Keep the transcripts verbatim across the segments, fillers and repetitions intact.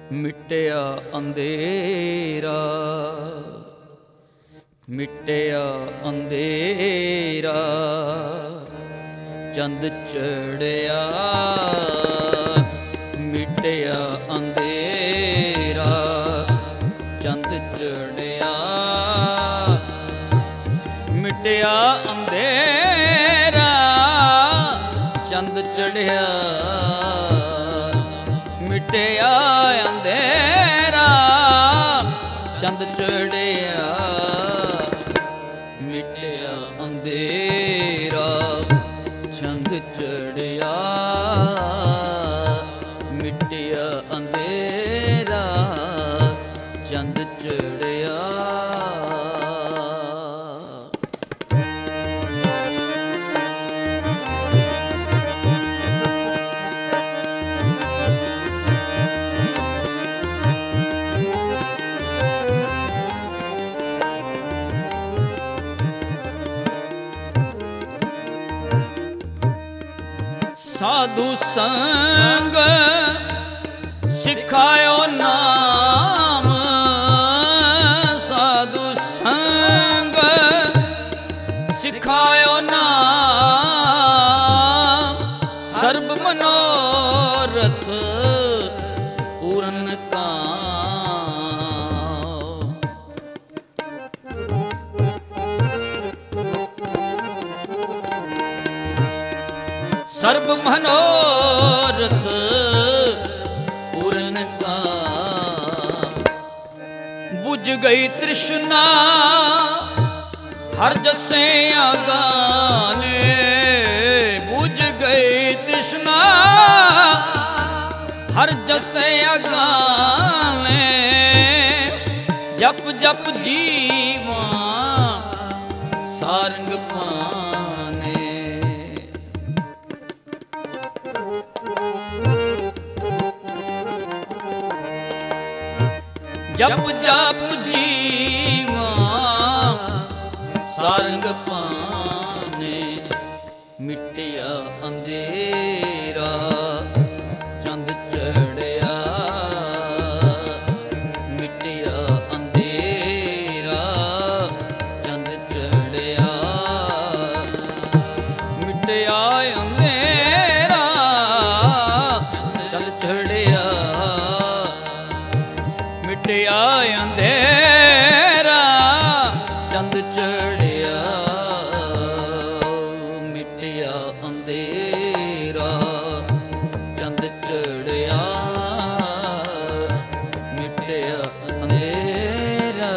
ਮਿਟਿਆ ਅੰਧੇਰਾ, ਮਿਟਿਆ ਅੰਧੇਰਾ, ਚੰਦ ਚੜਿਆ। ਮਿਟਿਆ ਅੰਧੇਰਾ, ਚੰਦ ਚੜਿਆ। ਮਿਟਿਆ ਅੰਧੇਰਾ, ਚੰਦ ਚੜਿਆ। ਮਿਟਿਆ ਅੰਧੇਰਾ, ਚੰਦ ਚੜਿਆ। ਮਿਟਿਆ ਅੰਧੇਰਾ, ਚੰਦ ਚੜਿਆ। ਮਿਟਿਆ ਅੰਧੇਰਾ, ਚੰਦ ਚੜਿਆ। ਸਾਧੂ ਸੰਗ ਸਿਖਾਇਓ ਨਾਮ, ਸਾਧੂ ਸੰਗ ਸਿਖਾਇਓ ਨਾਮ। ਸਰਬ ਮਨੋਰਥ ਪੂਰਨ ਕਾਮ। ਸਰਬ ਮਨੋਰਥ ਪੂਰਨ ਕਾਮ। ਬੁਝ ਗਈ ਤ੍ਰਿਸ਼ਨਾ ਹਰ ਜਸੇ ਆਗਾਨੇ। ਬੁਝ ਗਈ ਤ੍ਰਿਸ਼ਨਾ ਹਰ ਜਸੇ ਆਗਾਨੇ। ਜਪ ਜਪ ਜੀਵਾਂ ਸਾਰੰਗ ਪਾਨੇ। ਜਪ ਜਪ ਜੀਵਾਂ ਸਾਰੰਗ ਪਾਨੇ। ਮਿਟਿਆ ਅੰਧੇਰਾ, ਚੰਦ ਚੜਿਆ। ਮਿਟਿਆ ਅੰਧੇਰਾ, ਚੰਦ ਚੜਿਆ। ਮਿਟਿਆ ਅੰਧੇਰਾ, ਚੰਦ ਚੜਿਆ। ਮਿਟਿਆ ਅੰਧੇਰਾ, ਚੰਦ ਚੜਿਆ। ਮਿਟਿਆ ਅੰਧੇਰਾ, ਚੰਦ ਚੜਿਆ। ਮਿਟਿਆ ਅੰਧੇਰਾ।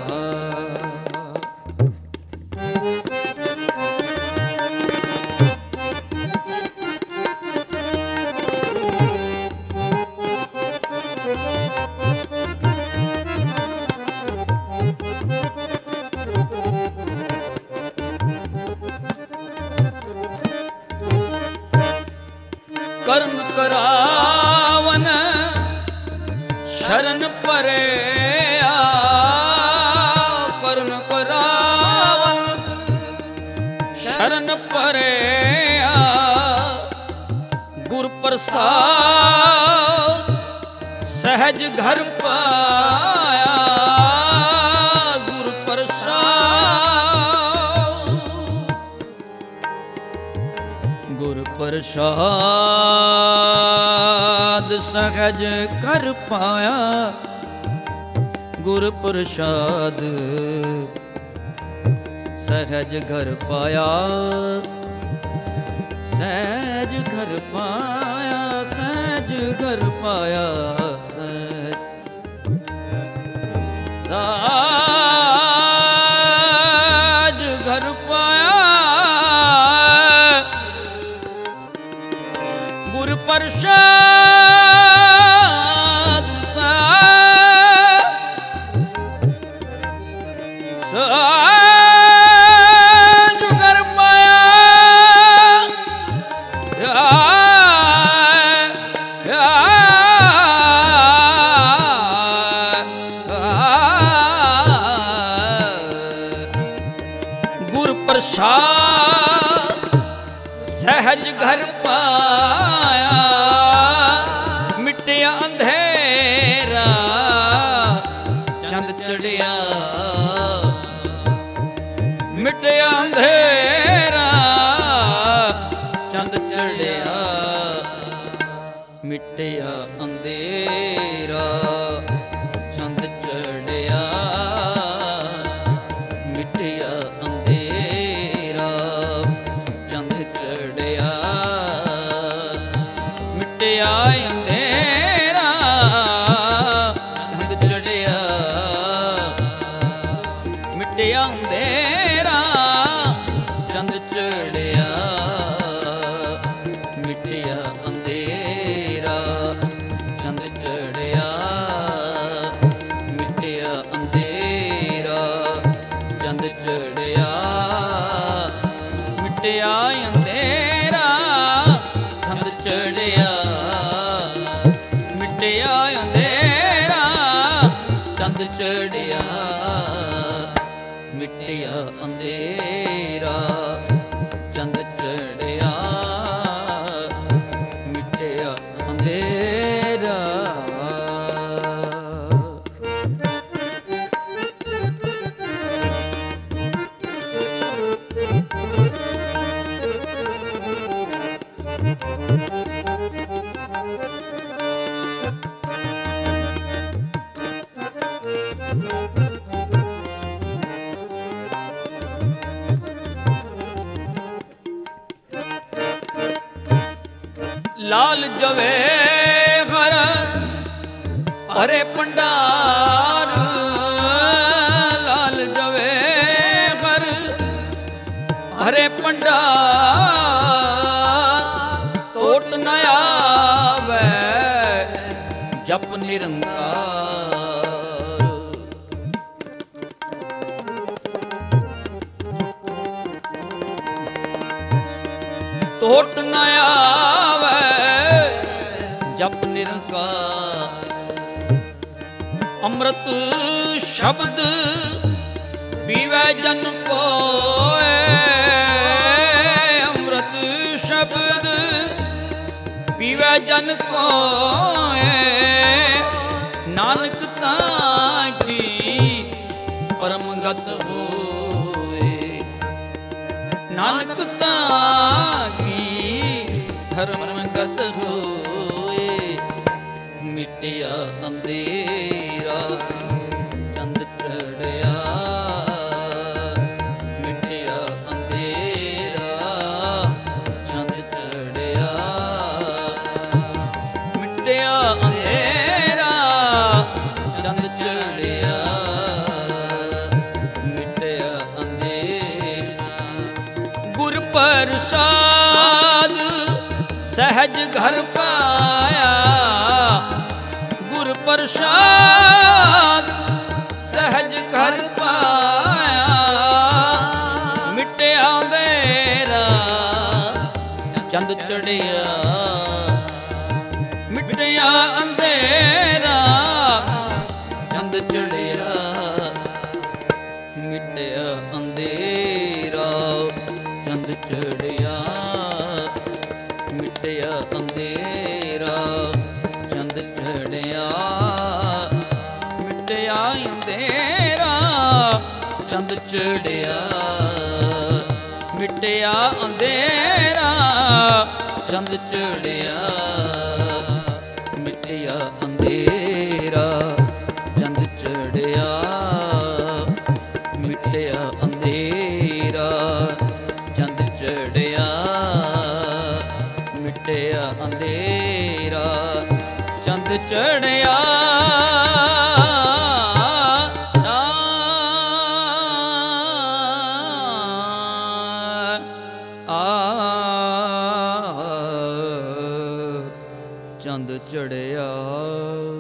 ਕਰਮ ਕਰਾਵਨ ਸ਼ਰਨ ਪਰਿਆ। ਕਰਮ ਕਰਾਵਨ ਸ਼ਰਨ ਪਰਿਆ। ਗੁਰ ਪ੍ਰਸਾਦ ਸਹਿਜ ਘਰ ਪਾਇਆ। ਗੁਰ ਪ੍ਰਸਾਦ, ਗੁਰ ਪ੍ਰਸਾਦ ਸਹਿਜ ਕਰ ਪਾਇਆ। ਗੁਰ ਪ੍ਰਸਾਦ ਸਹਿਜ ਘਰ ਪਾਇਆ। ਸਹਿਜ ਘਰ ਪਾਇਆ, ਸਹਿਜ ਘਰ ਪਾਇਆ। ਸਹਿਜ ਸਹਿਜ ਘਰ ਪਾਇਆ। ਗੁਰ ਪ੍ਰਸਾਦ ਸਹਿਜ ਘਰ ਪਾਇਆ। ਗੁਰ ਪ੍ਰਸਾਦ ਸਹਿਜ ਘਰ ਪਾਇਆ। ਮਿਟਿਆ ਅੰਧੇਰਾ ਚੰਦ ਚੜਿਆ, ਮਿਟਿਆ ਅੰਧੇਰਾ ਚੰਦ ਚੜਿਆ, ਮਿਟਿਆ ਅੰਧੇਰਾ ਚੰਦ ਚੜਿਆ, ਮਿਟਿਆ ਅੰਧੇਰਾ ਚੰਦ ਚੜਿਆ, ਮਿਟਿਆ ਅੰਧੇਰਾ ਚੰਦ ਚੜਿਆ, ਮਿਟਿਆ ਅੰਧੇਰਾ ਚੰਦ ਚੜਿਆ, ਮਿਟਿਆ ਅੰਧੇਰਾ ਚੰਦ ਚੜਿਆ, ਮਿਟਿਆ ਅੰਧੇਰਾ ਚੰਦ ਚੜਿਆ, ਮਿਟਿਆ ਅੰਧੇਰਾ ਚੰਦ ਚੜਿਆ, ਮਿਟਿਆ ਅੰਧੇਰਾ। ਲਾਲ ਜਵੇ ਹਰ ਹਰੇ ਭੰਡਾਰ, ਲਾਲ ਜਵੇ ਹਰ ਹਰੇ ਭੰਡਾਰ, ਟੋਟ ਨ ਆਵੇ ਜਪ ਨਿਰੰਕਾਰ, ਟੋਟ ਨ ਆਵੇ ਜਪ ਨਿਰੰਕਾਰ, ਅੰਮ੍ਰਿਤ ਸ਼ਬਦ ਪੀਵੇ ਜਨ ਕੋਇ, ਅੰਮ੍ਰਿਤ ਸ਼ਬਦ ਪੀਵੇ ਜਨ ਕੋਇ, ਨਾਨਕ ਤਾਂ ਕੀ ਪਰਮ ਗਤ ਹੋਏ, ਨਾਨਕ ਤਾਂ ਕੀ ਧਰਮ ਗਤ ਹੋਏ, ਮਿਟਿਆ ਅੰਧੇਰਾ ਚੰਦ ਚੜਿਆ, ਮਿਟਿਆ ਅੰਧੇਰਾ ਚੰਦ ਚੜਿਆ, ਮਿਟਿਆ ਅੰਧੇਰਾ ਚੰਦ ਚੜਿਆ, ਮਿਟਿਆ ਅੰਧੇਰਾ। ਗੁਰ ਪ੍ਰਸਾਦ ਸਹਿਜ ਘਰ ਪਾਇਆ, ਗੁਰ ਪ੍ਰਸਾਦ ਸਹਿਜ ਘਰ ਪਾਇਆ, ਮਿਟਿਆ ਅੰਧੇਰਾ ਚੰਦ ਚੜਿਆ, ਮਿਟਿਆ ਅੰਧੇਰਾ ਚੰਦ ਚੜਿਆ, ਮਿਟਿਆ ਅੰਧੇਰਾ ਚੰਦ ਚੜਿਆ, ਮਿਟਿਆ ਅੰਧੇਰਾ ਚੰਦ ਚੜਿਆ, ਮਿਟਿਆ ਅੰਧੇਰਾ ਚੰਦ ਚੜਿਆ, ਮਿਟਿਆ ਅੰਧੇਰਾ ਚੰਦ ਚੜਿਆ, ਮਿਟਿਆ ਅੰਧੇਰਾ ਚੰਦ ਚੜਿਆ, ਮਿਟਿਆ ਅੰਧੇਰਾ ਚੰਦ ਚੜਿਆ, ਮਿਟਿਆ ਅੰਧੇਰਾ ਚੰਦ ਚੜਿਆ। ਚੰਦ ਚੜਿਆ।